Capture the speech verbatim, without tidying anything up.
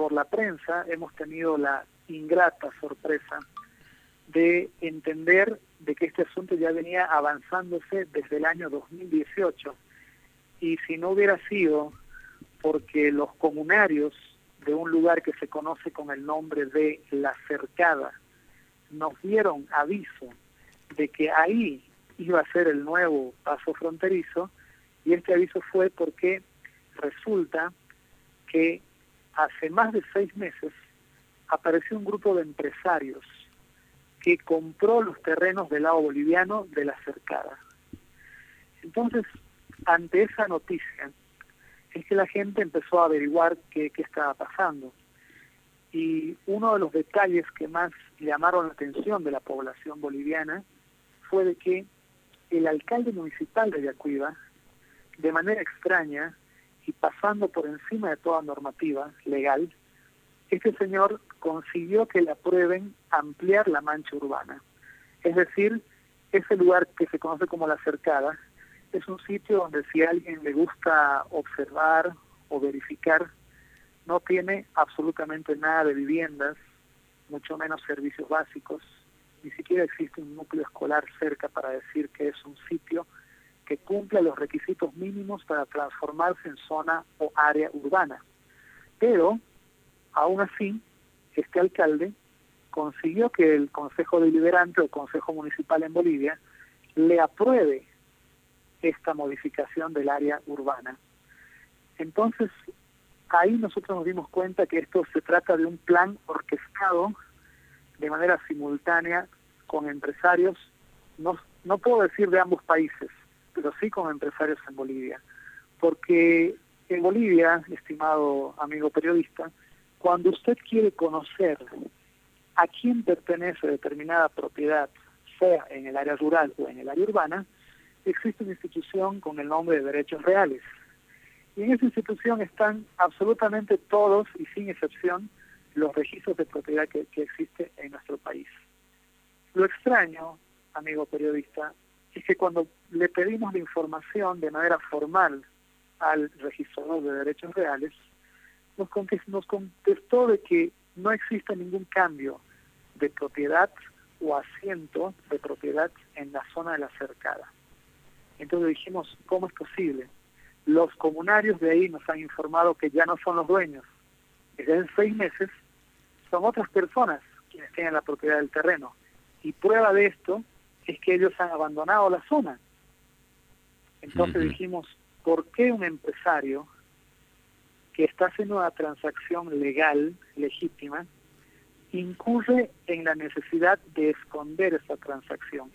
por la prensa hemos tenido la ingrata sorpresa de entender de que este asunto ya venía avanzándose desde el año dos mil dieciocho, y si no hubiera sido porque los comunarios de un lugar que se conoce con el nombre de La Cercada nos dieron aviso de que ahí iba a ser el nuevo paso fronterizo, y este aviso fue porque resulta que hace más de seis meses apareció un grupo de empresarios que compró los terrenos del lado boliviano de La Cercada. Entonces, ante esa noticia, es que la gente empezó a averiguar qué, qué estaba pasando. Y uno de los detalles que más llamaron la atención de la población boliviana fue de que el alcalde municipal de Yacuiba, de manera extraña y pasando por encima de toda normativa legal, este señor consiguió que le aprueben ampliar la mancha urbana. Es decir, ese lugar que se conoce como La Cercada es un sitio donde si a alguien le gusta observar o verificar, no tiene absolutamente nada de viviendas, mucho menos servicios básicos, ni siquiera existe un núcleo escolar cerca para decir que es un sitio que cumple los requisitos mínimos para transformarse en zona o área urbana. Pero, aún así, este alcalde consiguió que el Consejo Deliberante o Consejo Municipal en Bolivia le apruebe esta modificación del área urbana. Entonces, ahí nosotros nos dimos cuenta que esto se trata de un plan orquestado de manera simultánea con empresarios, no, no puedo decir de ambos países, pero sí con empresarios en Bolivia. Porque en Bolivia, estimado amigo periodista, cuando usted quiere conocer a quién pertenece determinada propiedad, sea en el área rural o en el área urbana, existe una institución con el nombre de derechos reales. Y en esa institución están absolutamente todos, y sin excepción, los registros de propiedad que, que existe en nuestro país. Lo extraño, amigo periodista, es que cuando le pedimos la información de manera formal al registrador de derechos reales, nos contestó, nos contestó de que no existe ningún cambio de propiedad o asiento de propiedad en la zona de La Cercada. Entonces dijimos, ¿cómo es posible? Los comunarios de ahí nos han informado que ya no son los dueños. Desde hace seis meses son otras personas quienes tienen la propiedad del terreno. Y prueba de esto es que ellos han abandonado la zona. Entonces uh-huh. dijimos, ¿por qué un empresario que está haciendo una transacción legal, legítima, incurre en la necesidad de esconder esa transacción?